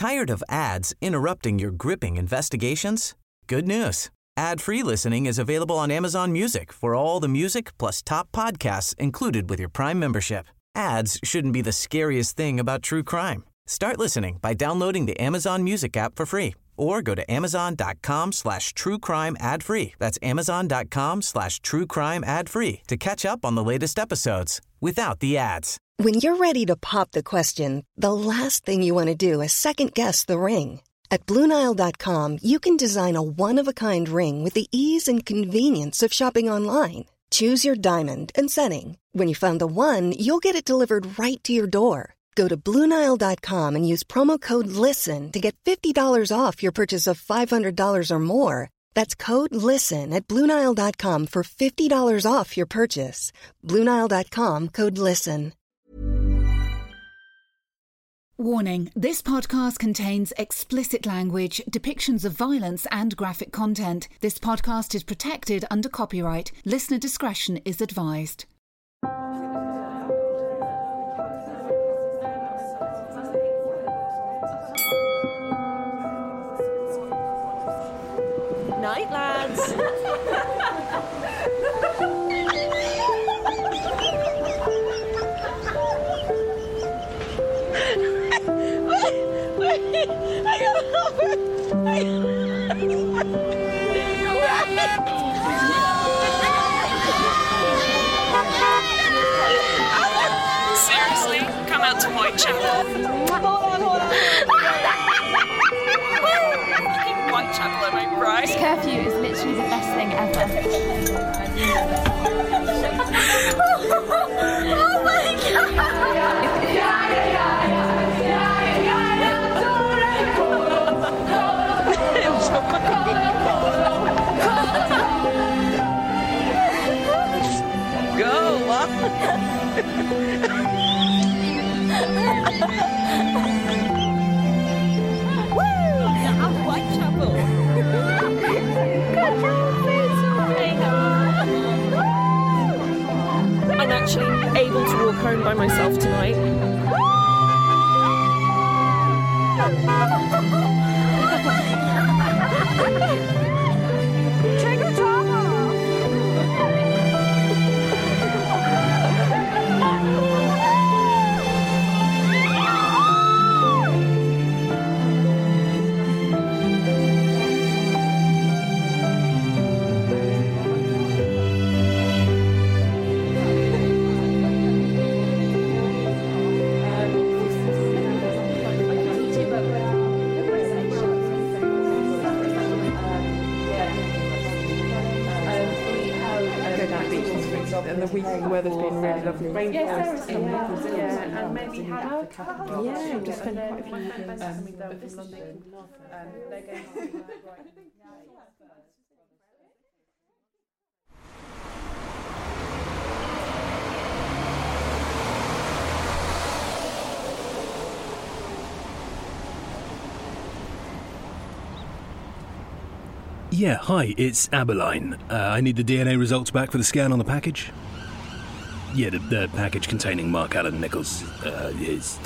Tired of ads interrupting your gripping investigations? Good news. Ad-free listening is available on Amazon Music for all the music plus top podcasts included with your Prime membership. Ads shouldn't be the scariest thing about true crime. Start listening by downloading the Amazon Music app for free or go to amazon.com/truecrime ad-free. That's amazon.com/truecrime ad-free to catch up on the latest episodes without the ads. When you're ready to pop the question, the last thing you want to do is second-guess the ring. At BlueNile.com, you can design a one-of-a-kind ring with the ease and convenience of shopping online. Choose your diamond and setting. When you find the one, you'll get it delivered right to your door. Go to BlueNile.com and use promo code LISTEN to get $50 off your purchase of $500 or more. That's code LISTEN at BlueNile.com for $50 off your purchase. BlueNile.com, code LISTEN. Warning, this podcast contains explicit language, depictions of violence and graphic content. This podcast is protected under copyright. Listener discretion is advised. Night, lads. Seriously? Come out to Whitechapel. Hold on. Fucking Whitechapel, am I right? This curfew is literally the best thing ever. Oh my god! Go! Whitechapel. I'm actually able to walk home by myself tonight. Trigger trauma! And the weather's been really lovely. Yes, and maybe have yeah, just spent quite a few Yeah, hi, it's Aberline. I need the DNA results back for the scan on the package. Yeah, the package containing Mark Allen Nichols, his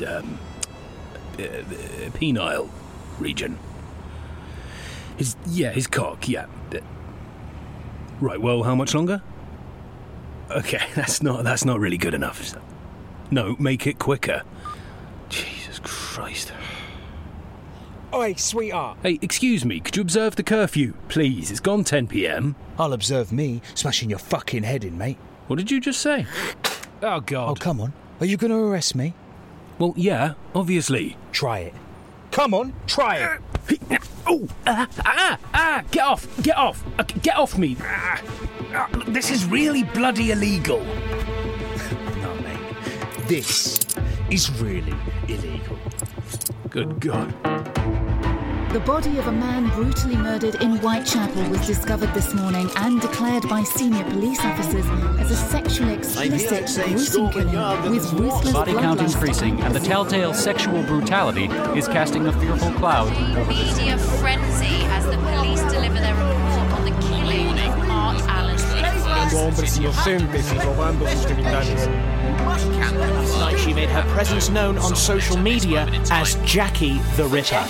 penile region. His cock, yeah. Right, well, how much longer? Okay, that's not really good enough. No, make it quicker. Jesus Christ. Oi, sweetheart. Hey, excuse me, could you observe the curfew, please? It's gone 10 p.m. I'll observe me smashing your fucking head in, mate. What did you just say? Oh, God. Oh, come on. Are you going to arrest me? Well, yeah, obviously. Try it. Come on, try it. Oh, get off me. This is really bloody illegal. No, mate. This is really illegal. Good God. The body of a man brutally murdered in Whitechapel was discovered this morning and declared by senior police officers as a sexually explicit gruesome killing with ruthless body count increasing and the telltale sexual brutality is casting a fearful cloud over the media frenzy as the police deliver their report on the killing of Mark Allen Nichols. asesinando a hombres inocentes y robando sus genitales. Last night she made her presence known on social media as Jackie the Ripper.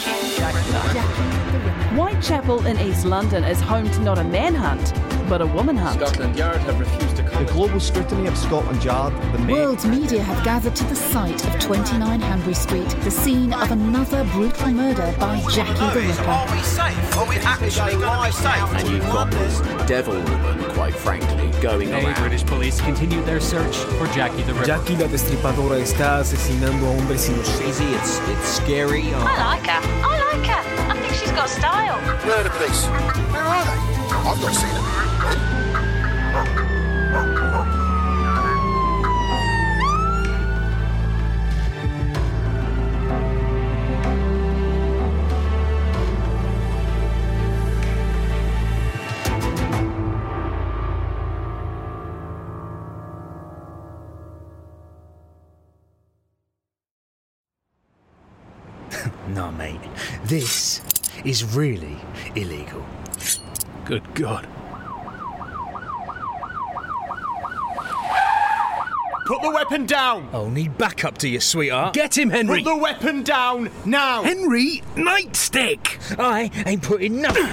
Whitechapel in East London is home to not a manhunt, but a woman hunt. Scotland Yard have refused to comment. The global scrutiny of Scotland Yard, World media have gathered to the site of 29 Hanbury Street, the scene of another brutal murder by Jackie the Ripper. Are we safe? Are we actually going to be safe? And you've got this devil woman, quite frankly, going around. British police continued their search for Jackie the Ripper. Jackie la Destripadora está asesinando a hombres inocentes. It's scary. I like her. I think she's got style. Where are the police? Where are they? I've not seen them. No, mate. This is really illegal. Good God. Put the weapon down! I'll need backup to you, sweetheart. Get him, Henry! Put the weapon down, now! Henry, nightstick! I ain't putting nothing.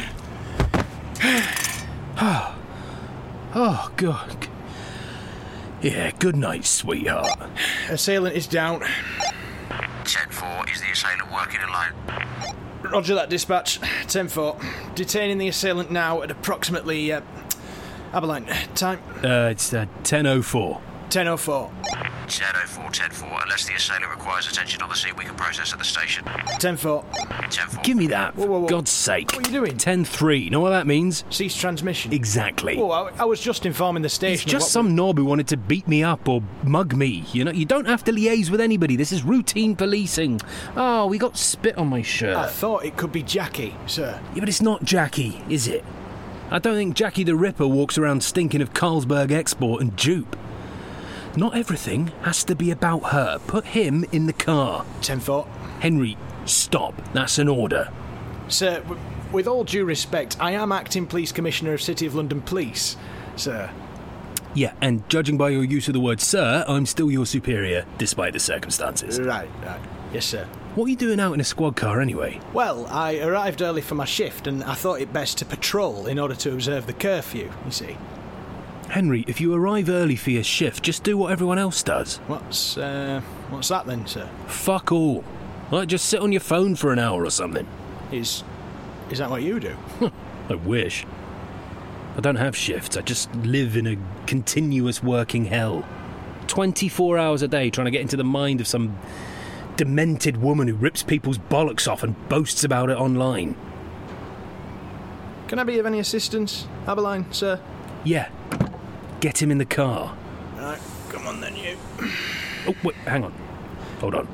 Oh, God. Yeah, good night, sweetheart. Assailant is down. 10-4, is the assailant working alone? Roger that, dispatch. 10-4. Detaining the assailant now at approximately... Aberline, time? It's 10:04. 10:04. 10-4, 10-4. Unless the assailant requires attention on the scene, we can process at the station. 10-4. 10-4. Give me that, for God's sake. What are you doing? 10-3. Know what that means? Cease transmission. Exactly. Oh, I was just informing the station. It's just some knob who wanted to beat me up or mug me. You know, you don't have to liaise with anybody. This is routine policing. Oh, we got spit on my shirt. I thought it could be Jackie, sir. Yeah, but it's not Jackie, is it? I don't think Jackie the Ripper walks around stinking of Carlsberg Export and Jupe. Not everything has to be about her. Put him in the car. 10-4. Henry, stop. That's an order. Sir, with all due respect, I am Acting Police Commissioner of City of London Police, sir. Yeah, and judging by your use of the word sir, I'm still your superior, despite the circumstances. Right. Yes, sir. What are you doing out in a squad car anyway? Well, I arrived early for my shift, and I thought it best to patrol in order to observe the curfew, you see. Henry, if you arrive early for your shift, just do what everyone else does. What's that then, sir? Fuck all. Like, just sit on your phone for an hour or something. Is that what you do? I wish. I don't have shifts. I just live in a continuous working hell. 24 hours a day trying to get into the mind of some demented woman who rips people's bollocks off and boasts about it online. Can I be of any assistance, Aberline, sir? Yeah. Get him in the car. Right, come on then, you. Oh, wait, hang on. Hold on.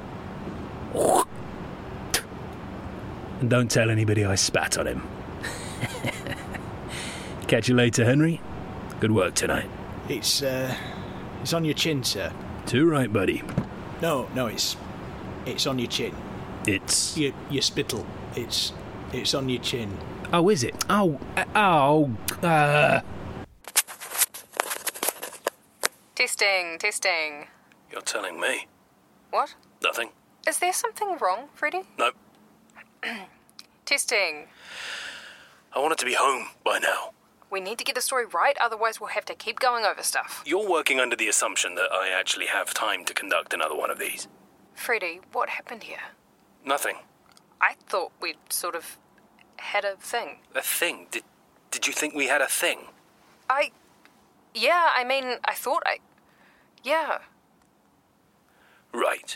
And don't tell anybody I spat on him. Catch you later, Henry. Good work tonight. It's on your chin, sir. Too right, buddy. No, it's on your chin. It's... Your spittle. It's on your chin. Oh, is it? Testing. You're telling me? What? Nothing. Is there something wrong, Freddie? Nope. Testing. I wanted to be home by now. We need to get the story right, otherwise we'll have to keep going over stuff. You're working under the assumption that I actually have time to conduct another one of these. Freddie, what happened here? Nothing. I thought we'd sort of had a thing. A thing? Did you think we had a thing? Yeah, I mean, I thought Yeah. Right.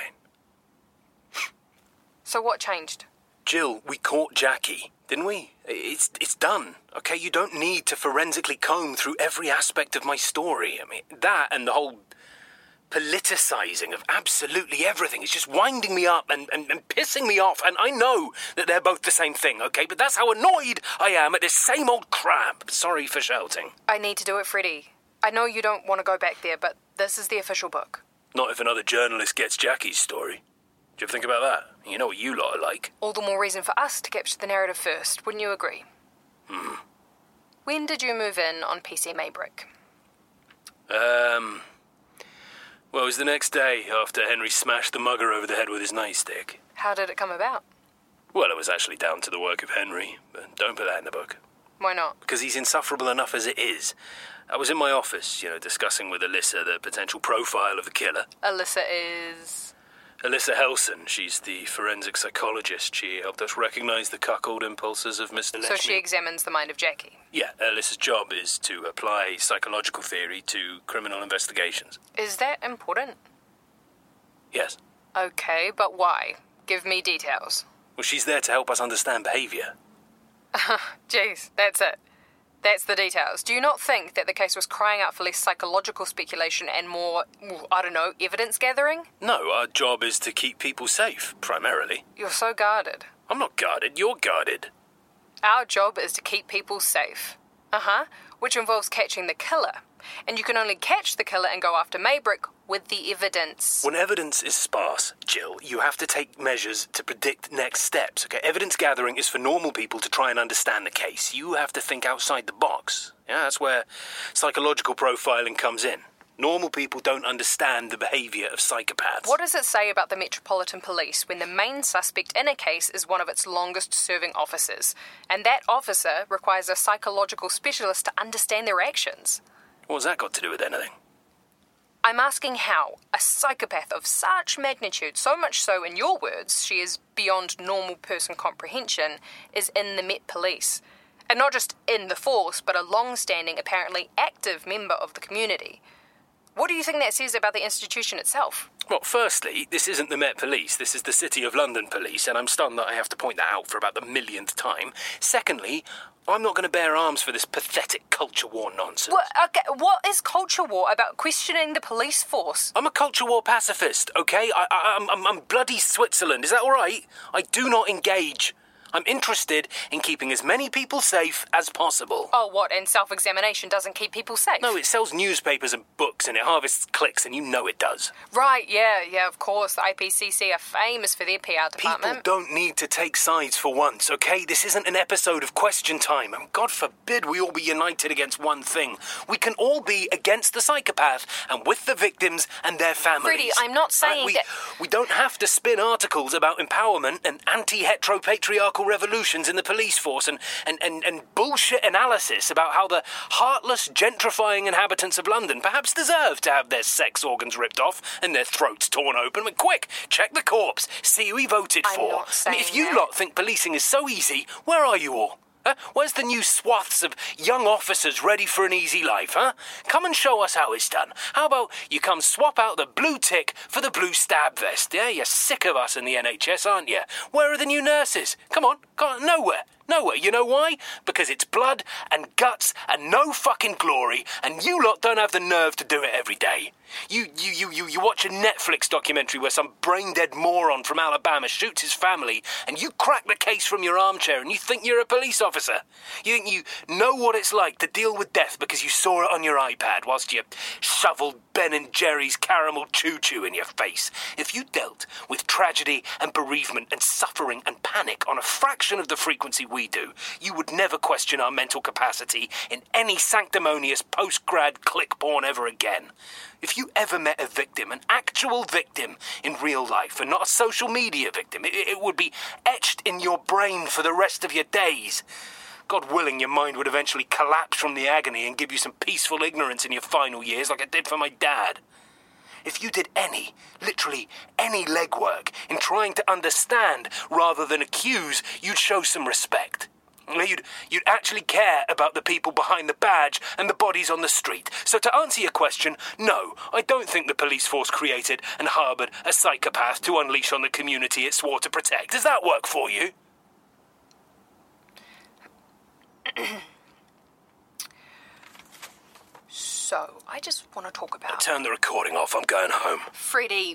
So what changed? Jill, we caught Jackie, didn't we? It's done, okay? You don't need to forensically comb through every aspect of my story. I mean, that and the whole politicizing of absolutely everything is just winding me up and pissing me off. And I know that they're both the same thing, okay? But that's how annoyed I am at this same old crap. Sorry for shouting. I need to do it, Freddie. I know you don't want to go back there, but this is the official book. Not if another journalist gets Jackie's story. Do you ever think about that? You know what you lot are like. All the more reason for us to capture the narrative first, wouldn't you agree? When did you move in on PC Maybrick? Well, it was the next day after Henry smashed the mugger over the head with his nightstick. How did it come about? Well, it was actually down to the work of Henry, but don't put that in the book. Why not? Because he's insufferable enough as it is. I was in my office, discussing with Alyssa the potential profile of the killer. Alyssa is... Alyssa Helson. She's the forensic psychologist. She helped us recognize the cuckold impulses of Mr. Lechny. So she examines the mind of Jackie? Yeah, Alyssa's job is to apply psychological theory to criminal investigations. Is that important? Yes. Okay, but why? Give me details. Well, she's there to help us understand behaviour. Jeez, that's it. That's the details. Do you not think that the case was crying out for less psychological speculation and more, evidence gathering? No, our job is to keep people safe, primarily. You're so guarded. I'm not guarded, you're guarded. Our job is to keep people safe. Which involves catching the killer. And you can only catch the killer and go after Maybrick with the evidence. When evidence is sparse, Jill, you have to take measures to predict next steps, okay? Evidence gathering is for normal people to try and understand the case. You have to think outside the box. Yeah, that's where psychological profiling comes in. Normal people don't understand the behaviour of psychopaths. What does it say about the Metropolitan Police when the main suspect in a case is one of its longest-serving officers, and that officer requires a psychological specialist to understand their actions? What's that got to do with anything? I'm asking how a psychopath of such magnitude, so much so in your words, she is beyond normal person comprehension, is in the Met Police. And not just in the force, but a long-standing, apparently active member of the community. What do you think that says about the institution itself? Well, firstly, this isn't the Met Police, this is the City of London Police, and I'm stunned that I have to point that out for about the millionth time. Secondly, I'm not going to bear arms for this pathetic culture war nonsense. What is culture war about questioning the police force? I'm a culture war pacifist, okay? I'm bloody Switzerland, is that all right? I do not engage. I'm interested in keeping as many people safe as possible. Oh, what, and self-examination doesn't keep people safe? No, it sells newspapers and books and it harvests clicks, and you know it does. Right, yeah, of course. The IPCC are famous for their PR department. People don't need to take sides for once, okay? This isn't an episode of Question Time, and God forbid we all be united against one thing. We can all be against the psychopath and with the victims and their families. Freddie, I'm not saying that... We don't have to spin articles about empowerment and anti-heteropatriarchal revolutions in the police force and bullshit analysis about how the heartless, gentrifying inhabitants of London perhaps deserve to have their sex organs ripped off and their throats torn open. But quick, check the corpse, see who he voted for. I'm not saying if you lot think policing is so easy, where are you all? Where's the new swaths of young officers ready for an easy life, huh? Come and show us how it's done. How about you come swap out the blue tick for the blue stab vest, yeah? You're sick of us in the NHS, aren't you? Where are the new nurses? Come on, nowhere. You know why? Because it's blood and guts and no fucking glory, and you lot don't have the nerve to do it every day. You watch a Netflix documentary where some brain-dead moron from Alabama shoots his family, and you crack the case from your armchair and you think you're a police officer. You think you know what it's like to deal with death because you saw it on your iPad whilst you shoveled Ben and Jerry's caramel choo-choo in your face. If you dealt with tragedy and bereavement and suffering and panic on a fraction of the frequency we do, you would never question our mental capacity in any sanctimonious post-grad click porn ever again. If you ever met a victim, an actual victim in real life, and not a social media victim, it would be etched in your brain for the rest of your days. God willing, your mind would eventually collapse from the agony and give you some peaceful ignorance in your final years like it did for my dad. If you did literally any legwork in trying to understand rather than accuse, you'd show some respect. You'd actually care about the people behind the badge and the bodies on the street. So to answer your question, no, I don't think the police force created and harboured a psychopath to unleash on the community it swore to protect. Does that work for you? So, I just want to talk about... Turn the recording off, I'm going home. Freddie...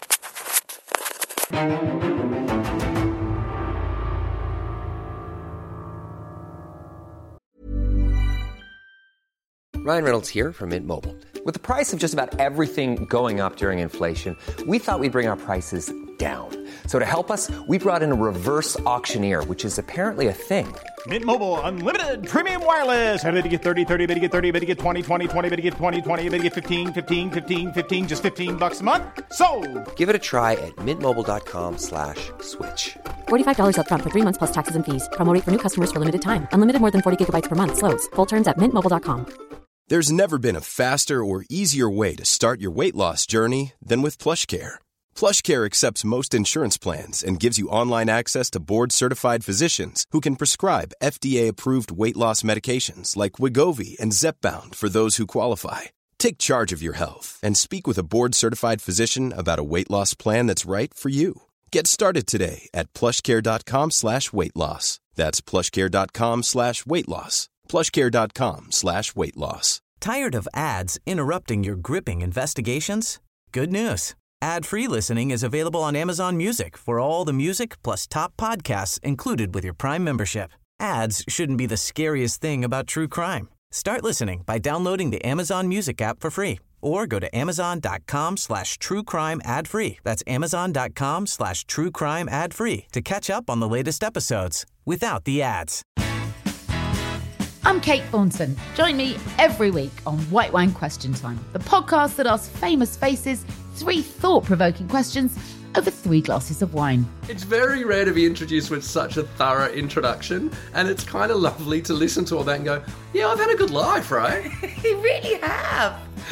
Ryan Reynolds here from Mint Mobile. With the price of just about everything going up during inflation, we thought we'd bring our prices down. So to help us, we brought in a reverse auctioneer, which is apparently a thing. Mint Mobile Unlimited Premium Wireless. How to get 30, 30, bit to get 30, bit to get 20, 20, 20, bit to get 20, 20, bit to get 15, 15, 15, 15, just $15 a month? Sold! Give it a try at mintmobile.com/switch. $45 up front for 3 months plus taxes and fees. Promo rate for new customers for limited time. Unlimited more than 40 gigabytes per month. Slows full terms at mintmobile.com. There's never been a faster or easier way to start your weight loss journey than with PlushCare. PlushCare accepts most insurance plans and gives you online access to board-certified physicians who can prescribe FDA-approved weight loss medications like Wegovy and Zepbound for those who qualify. Take charge of your health and speak with a board-certified physician about a weight loss plan that's right for you. Get started today at plushcare.com/weight loss. That's plushcare.com/weight loss. plushcare.com/weight loss. Tired of ads interrupting your gripping investigations? Good news. Ad-free listening is available on Amazon Music for all the music plus top podcasts included with your Prime membership. Ads shouldn't be the scariest thing about true crime. Start listening by downloading the Amazon Music app for free or go to amazon.com/truecrime ad-free. That's amazon.com/truecrime ad-free to catch up on the latest episodes without the ads. I'm Kate Thornton. Join me every week on White Wine Question Time, the podcast that asks famous faces 3 thought-provoking questions over 3 glasses of wine. It's very rare to be introduced with such a thorough introduction, and it's kind of lovely to listen to all that and go, yeah, I've had a good life, right? You really have.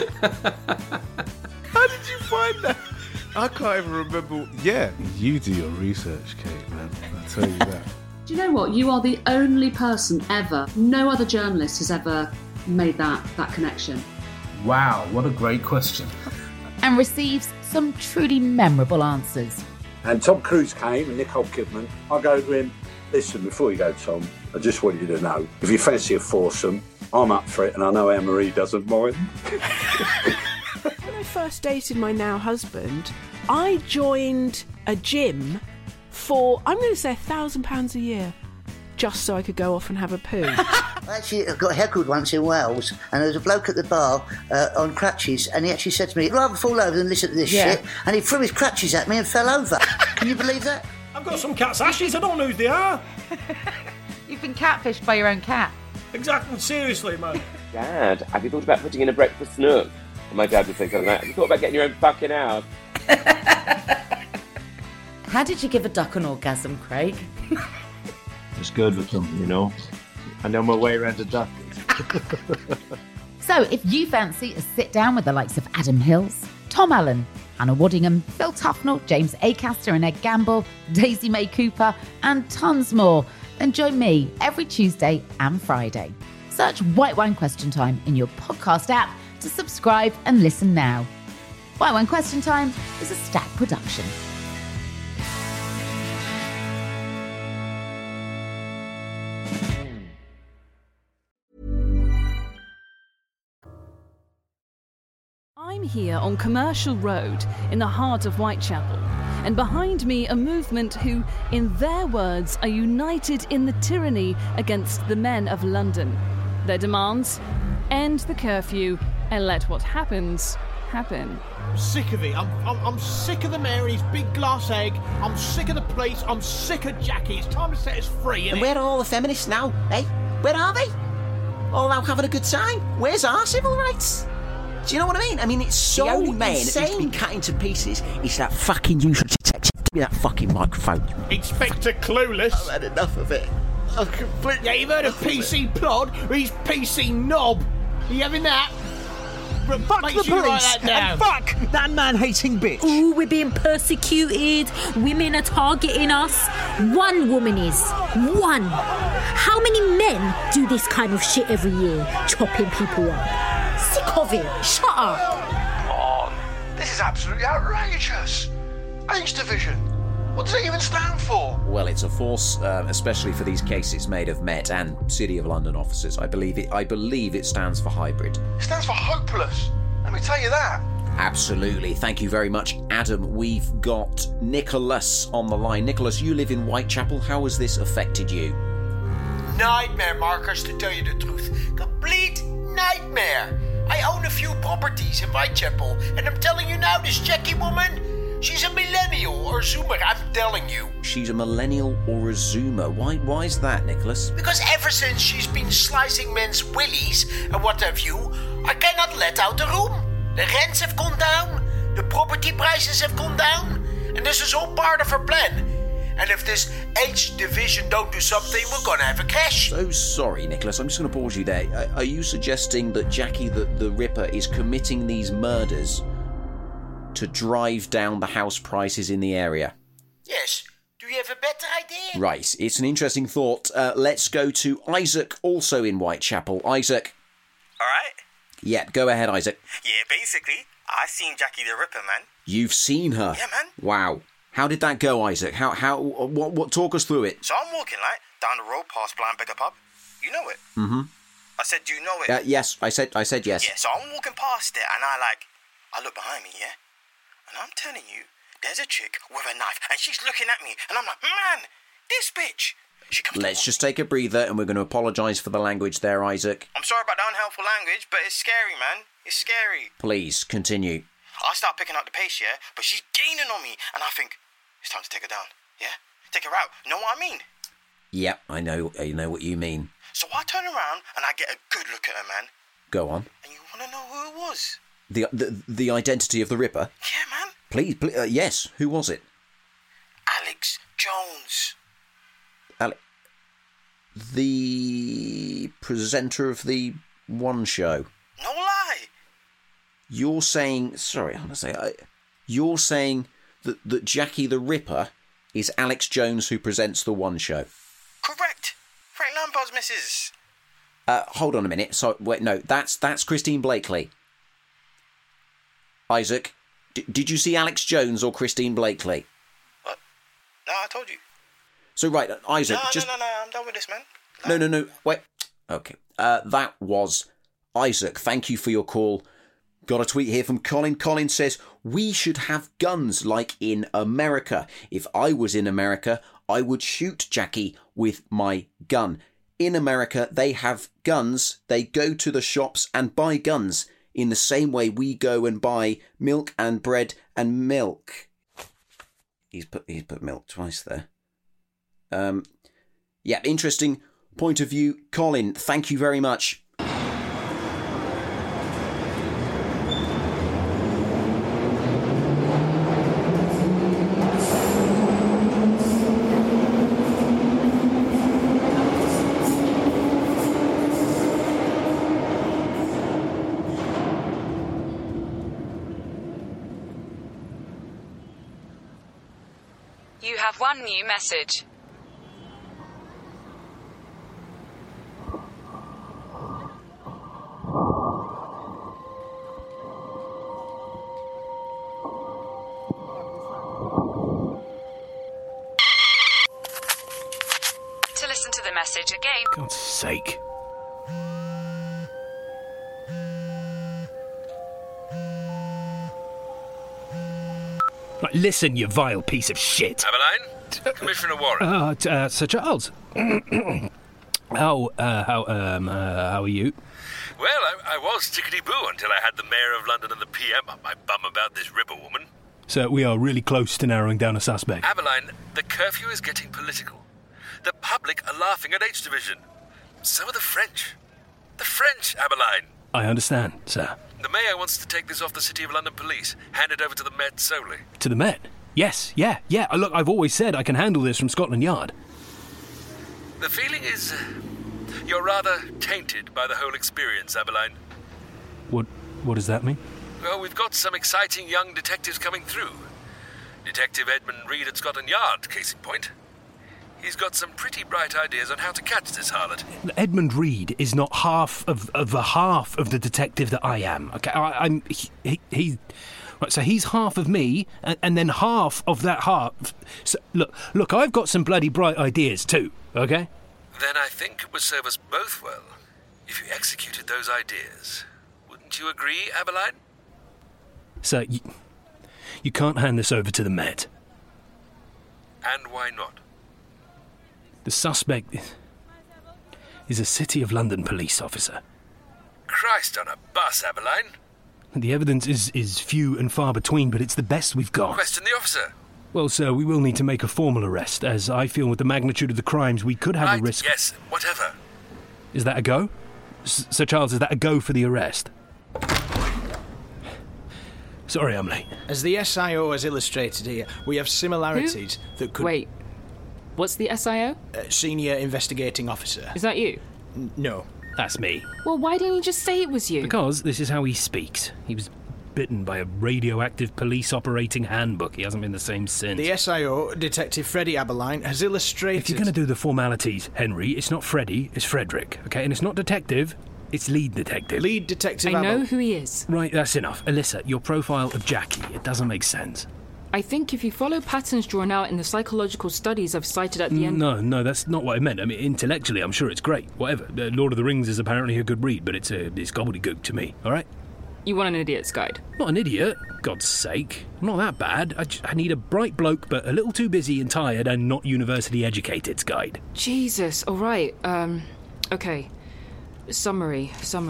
How did you find that? I can't even remember. Yeah, you do your research, Kate, man. I'll tell you that. Do you know what? You are the only person ever, no other journalist has ever made that connection. Wow, what a great question. And receives some truly memorable answers. And Tom Cruise came and Nicole Kidman. I go to him, listen, before you go, Tom, I just want you to know, if you fancy a foursome, I'm up for it and I know Anne-Marie doesn't mind. When I first dated my now husband, I joined a gym for, I'm going to say £1,000 a year, just so I could go off and have a poo. Actually, I got heckled once in Wales, and there was a bloke at the bar on crutches, and he actually said to me, I'd rather fall over than listen to this shit, and he threw his crutches at me and fell over. Can you believe that? I've got some cat's ashes, I don't know who they are. You've been catfished by your own cat. Exactly, seriously, man. Dad, have you thought about putting in a breakfast nook? And my dad would say something like, have you thought about getting your own fucking house? How did you give a duck an orgasm, Craig? It's good with them, you know. I know my way around a duck. So if you fancy a sit down with the likes of Adam Hills, Tom Allen, Hannah Waddingham, Phil Tufnell, James Acaster and Ed Gamble, Daisy May Cooper, and tons more, then join me every Tuesday and Friday. Search White Wine Question Time in your podcast app to subscribe and listen now. White Wine Question Time is a Stack production. I'm here on Commercial Road in the heart of Whitechapel, and behind me a movement who, in their words, are united in the tyranny against the men of London. Their demands? End the curfew and let what happens happen. I'm sick of it. I'm sick of the mayor and his big glass egg. I'm sick of the police. I'm sick of Jackie. It's time to set us free, And innit? where are all the feminists now, eh? Where are they? All out having a good time? Where's our civil rights? Do you know what I mean? I mean, it's so The only man insane. that needs to be cut into pieces is that fucking usual detective. Give me that fucking microphone. Inspector Clueless. I've had enough of it. I've completely... Yeah, you've heard of PC Plod? He's PC Knob. Are you having that? Fuck Make the sure you write police that down. and fuck that man-hating bitch. Ooh, we're being persecuted. Women are targeting us. One woman is. One. How many men do this kind of shit every year? Chopping people up. Sick of it. Shut up. Oh, this is absolutely outrageous. H Division. What does it even stand for? Well, it's a force, especially for these cases, made of Met and City of London officers. I believe it stands for hybrid. It stands for hopeless. Let me tell you that. Absolutely. Thank you very much, Adam. We've got Nicholas on the line. Nicholas, you live in Whitechapel. How has this affected you? Nightmare, Marcus, to tell you the truth. Complete nightmare. I own a few properties in Whitechapel, and I'm telling you now, this Jackie woman, She's a millennial or Zoomer, I'm telling you. She's a millennial or a Zoomer. Why is that, Nicholas? Because ever since she's been slicing men's willies and what have you, I cannot let out the room. The rents have gone down, the property prices have gone down, and this is all part of her plan. And if this H division don't do something, we're gonna have a crash. So sorry, Nicholas. I'm just going to pause you there. Are you suggesting that Jackie the Ripper is committing these murders to drive down the house prices in the area? Yes. Do you have a better idea? Right. It's an interesting thought. Let's go to Isaac, also in Whitechapel. Isaac. All right. Yeah, go ahead, Isaac. Yeah, basically, I seen Jackie the Ripper, man. You've seen her? Yeah, man. Wow. How did that go, Isaac? What talk us through it? So I'm walking, like, down the road past Blind Beggar Pub. You know it? Mm-hmm. I said, do you know it? Yes, I said yes. Yeah, so I'm walking past it, and I look behind me, yeah? And I'm telling you, there's a chick with a knife, and she's looking at me, and I'm like, man, this bitch. Let's just take a breather, and we're going to apologise for the language there, Isaac. I'm sorry about the unhelpful language, but it's scary, man. It's scary. Please, continue. I start picking up the pace, yeah? But she's gaining on me, and I think, it's time to take her down, yeah? Take her out. You know what I mean? Yep, I know what you mean. So I turn around, and I get a good look at her, man. Go on. And you want to know who it was? The identity of the Ripper? Yeah, man. Please, yes. Who was it? Alex Jones. The presenter of the One Show. No lie. You're saying... Sorry, I'm going to say... You're saying that Jackie the Ripper is Alex Jones who presents the One Show? Correct. Frank Lampard's missus. Hold on a minute. So, wait, no, that's Christine Blakely. Isaac, did you see Alex Jones or Christine Blakely? What? No, I told you. So, right, Isaac, No, I'm done with this, man. No, wait. Okay. That was Isaac. Thank you for your call. Got a tweet here from Colin. Colin says, we should have guns like in America. If I was in America, I would shoot Jackie with my gun. In America, they have guns. They go to the shops and buy guns in the same way we go and buy milk and bread and milk. He's put milk twice there. Yeah, interesting point of view. Colin, thank you very much. You have one new message. To listen to the message again. God's sake. Right, listen, you vile piece of shit. Abeline? Commissioner Warren. Sir Charles. How are you? Well, I was tickety-boo until I had the Mayor of London and the PM up my bum about this Ripper woman. So we are really close to narrowing down a suspect. Abeline, the curfew is getting political. The public are laughing at H Division. So are the French. The French, Abeline. I understand, sir. The Mayor wants to take this off the City of London Police, hand it over to the Met solely. To the Met? Yes, yeah. Look, I've always said I can handle this from Scotland Yard. The feeling is you're rather tainted by the whole experience, Abeline. What does that mean? Well, we've got some exciting young detectives coming through. Detective Edmund Reed at Scotland Yard, case in point. He's got some pretty bright ideas on how to catch this harlot. Edmund Reed is not half of the half of the detective that I am. Okay, so he's half of me, and then half of that half. So, look, I've got some bloody bright ideas too. Okay. Then I think it would serve us both well if you executed those ideas. Wouldn't you agree, Abeline? Sir, you can't hand this over to the Met. And why not? The suspect is a City of London police officer. Christ on a bus, Abeline. The evidence is few and far between, but it's the best we've got. Question the officer. Well, sir, we will need to make a formal arrest, as I feel with the magnitude of the crimes we could have a risk... Yes, whatever. Is that a go? Sir Charles, is that a go for the arrest? Sorry, I'm late. As the SIO has illustrated here, we have similarities that could... Wait, what's the SIO? Senior Investigating Officer. Is that you? No. That's me. Well, why didn't you just say it was you? Because this is how he speaks. He was bitten by a radioactive police operating handbook. He hasn't been the same since. The SIO, Detective Freddie Aberline, has illustrated... If you're going to do the formalities, Henry, it's not Freddie, it's Frederick, okay? And it's not detective, it's lead detective. Lead detective I know who he is. Right, that's enough. Alyssa, your profile of Jackie, it doesn't make sense. I think if you follow patterns drawn out in the psychological studies I've cited at the end... No, that's not what I meant. I mean, intellectually, I'm sure it's great. Whatever. Lord of the Rings is apparently a good read, but it's gobbledygook to me, all right? You want an idiot's guide? Not an idiot, God's sake. I'm not that bad. I need a bright bloke, but a little too busy and tired and not university educated's guide. Jesus, all right. Okay. Summary.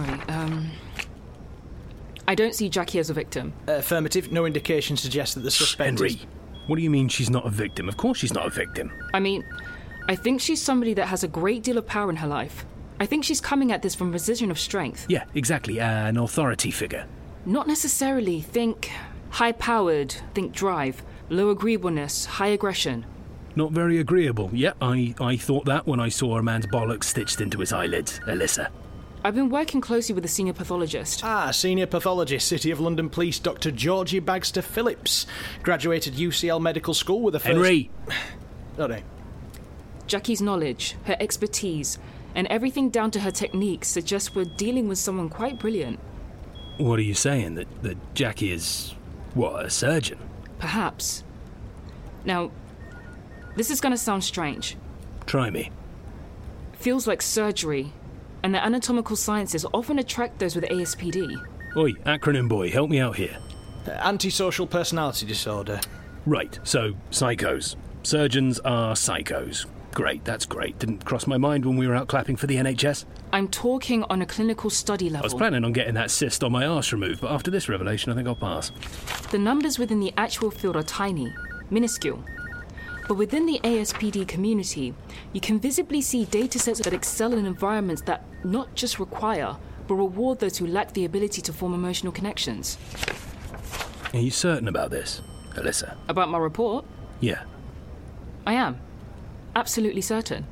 I don't see Jackie as a victim. Affirmative. No indication suggests that the suspect Henry, what do you mean she's not a victim? Of course she's not a victim. I mean, I think she's somebody that has a great deal of power in her life. I think she's coming at this from a position of strength. Yeah, exactly. An authority figure. Not necessarily. Think high-powered, think drive, low agreeableness, high aggression. Not very agreeable. Yeah, I thought that when I saw a man's bollocks stitched into his eyelids. Alyssa. I've been working closely with a senior pathologist. Senior pathologist, City of London Police, Dr. Georgie Bagster Phillips. Graduated UCL Medical School with a first... Henry! No. Jackie's knowledge, her expertise, and everything down to her techniques suggests we're dealing with someone quite brilliant. What are you saying? That Jackie is, a surgeon? Perhaps. Now, this is going to sound strange. Try me. Feels like surgery, and the anatomical sciences often attract those with ASPD. Oi, acronym boy, help me out here. Antisocial personality disorder. Right, so psychos. Surgeons are psychos. Great, that's great. Didn't cross my mind when we were out clapping for the NHS. I'm talking on a clinical study level. I was planning on getting that cyst on my arse removed, but after this revelation, I think I'll pass. The numbers within the actual field are tiny, minuscule. But within the ASPD community, you can visibly see datasets that excel in environments that not just require, but reward those who lack the ability to form emotional connections. Are you certain about this, Alyssa? About my report? Yeah. I am. Absolutely certain.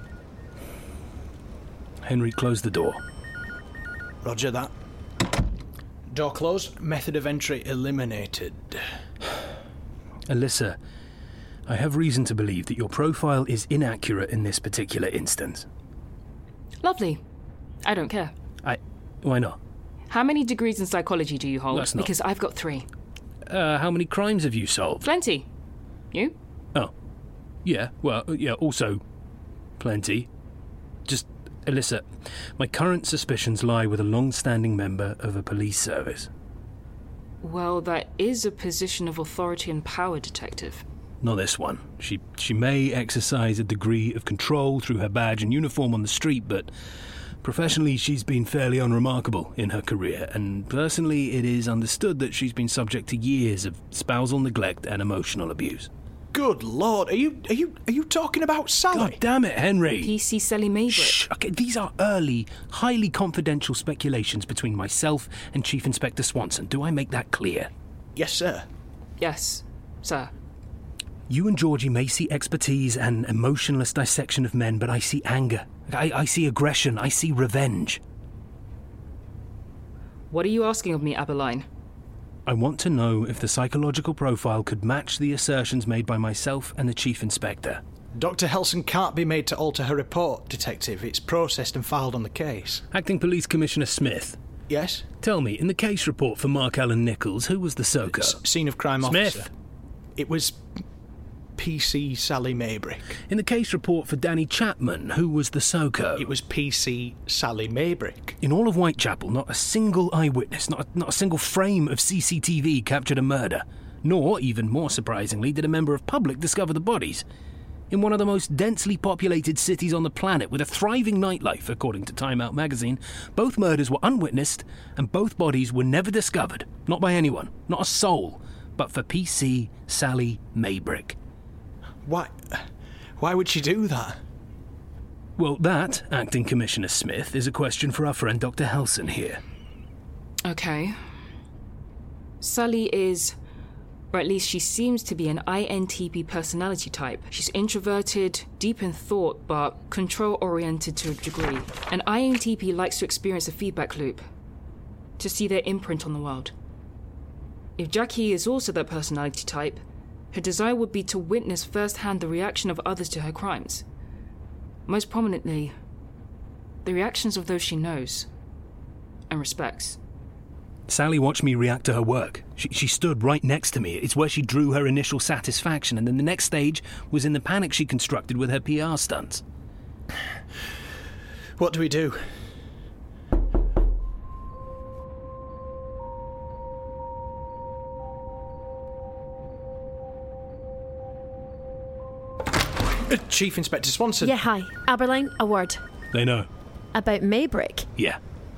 Henry, close the door. Roger that. Door closed. Method of entry eliminated. Alyssa, I have reason to believe that your profile is inaccurate in this particular instance. Lovely. I don't care. Why not? How many degrees in psychology do you hold? That's not... Because I've got 3. How many crimes have you solved? Plenty. You? Oh. Yeah, also plenty. Just, Alyssa, my current suspicions lie with a long-standing member of a police service. Well, that is a position of authority and power, Detective. Not this one. She may exercise a degree of control through her badge and uniform on the street, but professionally she's been fairly unremarkable in her career, and personally it is understood that she's been subject to years of spousal neglect and emotional abuse. Good Lord, are you talking about Sally? God damn it, Henry! PC Sally Maybrick. Shh! Okay, these are early, highly confidential speculations between myself and Chief Inspector Swanson. Do I make that clear? Yes, sir. Yes, sir. You and Georgie may see expertise and emotionless dissection of men, but I see anger. I see aggression. I see revenge. What are you asking of me, Aberline? I want to know if the psychological profile could match the assertions made by myself and the Chief Inspector. Dr. Helson can't be made to alter her report, Detective. It's processed and filed on the case. Acting Police Commissioner Smith. Yes? Tell me, in the case report for Mark Allen Nichols, who was the SOCO? Scene of crime Smith. officer. It was PC Sally Maybrick. In the case report for Danny Chapman, who was the SOCO? It was PC Sally Maybrick. In all of Whitechapel, not a single eyewitness, not a single frame of CCTV captured a murder. Nor, even more surprisingly, did a member of public discover the bodies. in one of the most densely populated cities on the planet with a thriving nightlife, according to Time Out magazine. Both murders were unwitnessed and both bodies were never discovered. Not by anyone, not a soul, but for PC Sally Maybrick. Why would she do that? Well, that, Acting Commissioner Smith, is a question for our friend Dr. Helson here. Okay. Sally is... or at least she seems to be an INTP personality type. She's introverted, deep in thought, but control-oriented to a degree. An INTP likes to experience a feedback loop, to see their imprint on the world. If Jackie is also that personality type, her desire would be to witness firsthand the reaction of others to her crimes. Most prominently, the reactions of those she knows and respects. Sally watched me react to her work. She stood right next to me. It's where she drew her initial satisfaction, and then the next stage was in the panic she constructed with her PR stunts. What do we do? Chief Inspector Swanson. Yeah, hi. Aberline, a word. They know. About Maybrick? Yeah.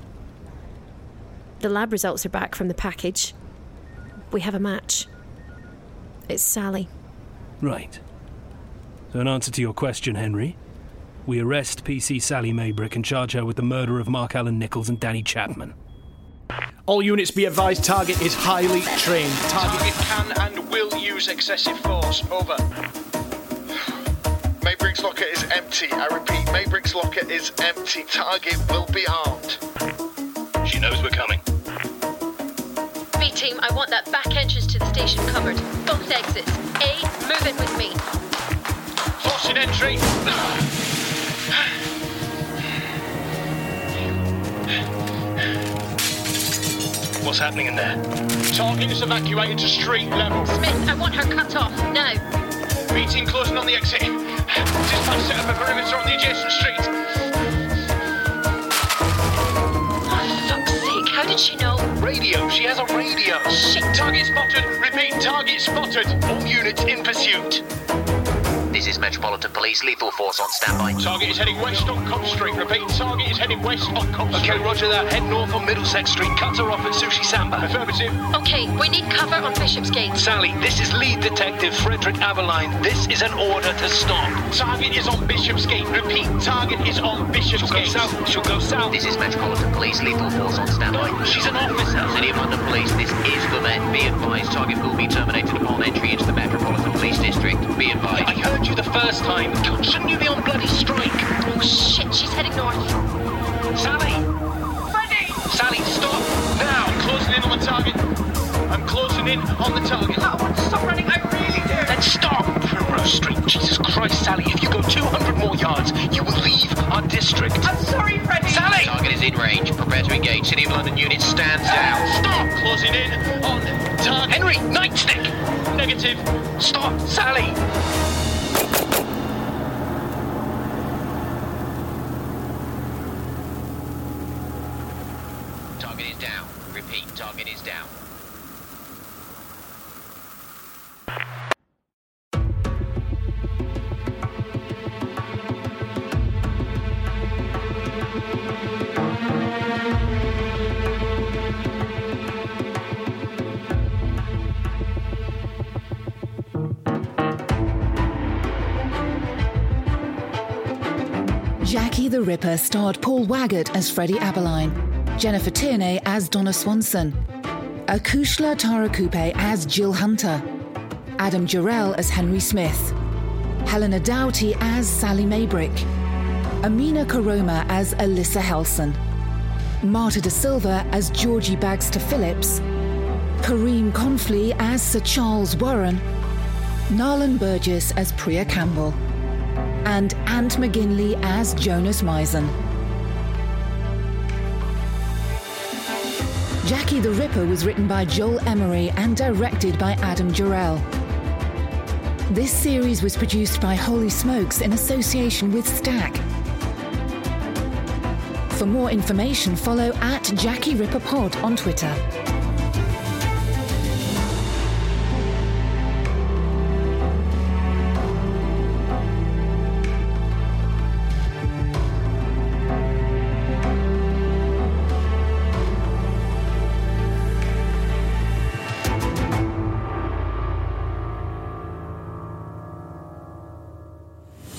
The lab results are back from the package. We have a match. It's Sally. Right. So in answer to your question, Henry, we arrest PC Sally Maybrick and charge her with the murder of Mark Allen Nichols and Danny Chapman. All units be advised, target is highly trained. Target can and will use excessive force. Over. Maybrick's locker is empty. I repeat, Maybrick's locker is empty. Target will be armed. She knows we're coming. B-team, I want that back entrance to the station covered. Both exits. A, move in with me. Forcing entry. What's happening in there? Target is evacuated to street level. Smith, I want her cut off. Now. B-team closing on the exit. Dispatch set up a perimeter on the adjacent street. How did she know? Radio. She has a radio. Shit. Target spotted. Repeat, target spotted. All units in pursuit. This is Metropolitan Police. Lethal force on standby. Target is heading west on Cobb Street. Repeat, target is heading west on Cobb Street. Okay, roger that. Head north on Middlesex Street. Cut her off at Sushi Samba. Affirmative. Okay, we need cover on Bishopsgate. Sally, this is lead detective Frederick Aberline. This is an order to stop. Target is on Bishopsgate. Repeat, target is on Bishopsgate. She'll go south. This is Metropolitan Police. Lethal force on standby. She's an officer. City of London Police, this is the Met. Be advised, target will be terminated upon entry into the Metropolitan Police District. Be advised. I heard you the first time. God, shouldn't you be on bloody strike? Oh shit, she's heading north. Sally! Freddy! Sally, stop! Now! I'm closing in on the target. I'm closing in on the target. I want to stop running, I really do! Then stop! Primrose Street. Jesus Christ, Sally, if you go 200 more yards, you will leave our district. I'm sorry, Freddy! Sally! Target is in range. Prepare to engage. City of London unit stands down. Stop! Closing in on target. Henry, nightstick! Negative. Stop! Sally! Target is down. Repeat, target is down. Jackie the Ripper starred Paul Waggett as Freddie Aberline, Jennifer Tierney as Donna Swanson, Akushla Tarakupe as Jill Hunter, Adam Jarrell as Henry Smith, Helena Doughty as Sally Maybrick, Amina Karoma as Alyssa Helson, Marta Da Silva as Georgie Bagster Phillips, Kareem Confley as Sir Charles Warren, Narlan Burgess as Priya Campbell, and Ant McGinley as Jonas Misen. Jackie the Ripper was written by Joel Emery and directed by Adam Jarrell. This series was produced by Holy Smokes in association with Stack. For more information, follow @JackieRipperPod on Twitter.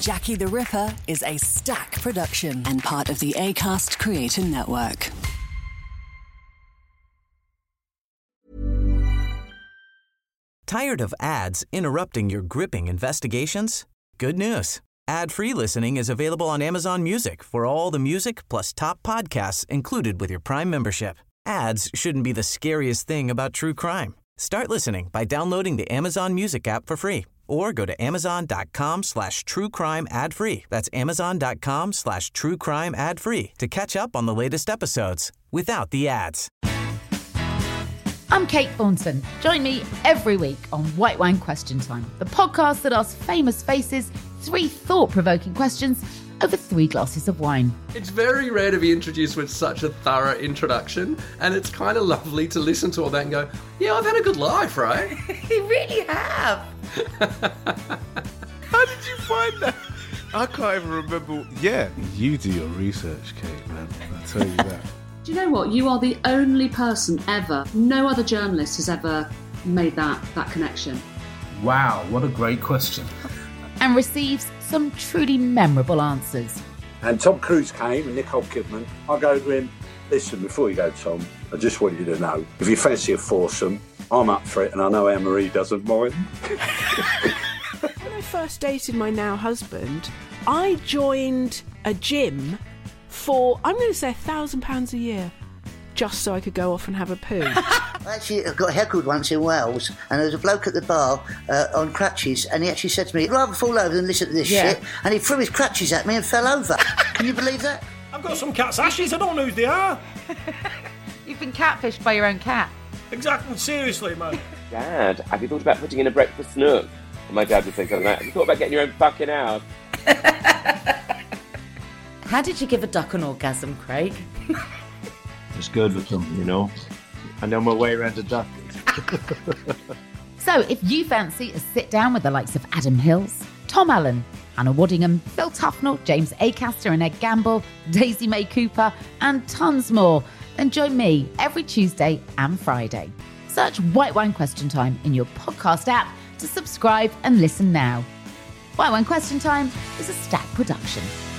Jackie the Ripper is a Stack production and part of the Acast Creator Network. Tired of ads interrupting your gripping investigations? Good news. Ad-free listening is available on Amazon Music for all the music plus top podcasts included with your Prime membership. Ads shouldn't be the scariest thing about true crime. Start listening by downloading the Amazon Music app for free or go to amazon.com/truecrime ad-free. That's amazon.com/truecrime ad-free to catch up on the latest episodes without the ads. I'm Kate Thornton. Join me every week on White Wine Question Time, the podcast that asks famous faces 3 thought-provoking questions over 3 glasses of wine. It's very rare to be introduced with such a thorough introduction, and it's kind of lovely to listen to all that and go, yeah, I've had a good life, right? You really have. How did you find that? I can't even remember. Yeah, you do your research, Kate, man. I'll tell you that. Do you know what? You are the only person ever, no other journalist has ever made that connection. Wow, what a great question. And receives some truly memorable answers. And Tom Cruise came and Nicole Kidman. I go to him, listen, before you go, Tom, I just want you to know, if you fancy a foursome, I'm up for it and I know Anne-Marie doesn't mind. When I first dated my now husband, I joined a gym for, I'm going to say £1,000 a year, just so I could go off and have a poo. Actually, I got heckled once in Wales, and there was a bloke at the bar on crutches, and he actually said to me, I'd rather fall over than listen to this shit, and he threw his crutches at me and fell over. Can you believe that? I've got some cat's ashes, I don't know who they are. You've been catfished by your own cat. Exactly, seriously, man. Dad, have you thought about putting in a breakfast nook? And my dad would say something like, have you thought about getting your own fucking house? How did you give a duck an orgasm, Craig? It's good with them, you know. I know my way around a duck. So if you fancy a sit down with the likes of Adam Hills, Tom Allen, Hannah Waddingham, Phil Tufnell, James Acaster and Ed Gamble, Daisy May Cooper, and tons more, then join me every Tuesday and Friday. Search White Wine Question Time in your podcast app to subscribe and listen now. White Wine Question Time is a Stack production.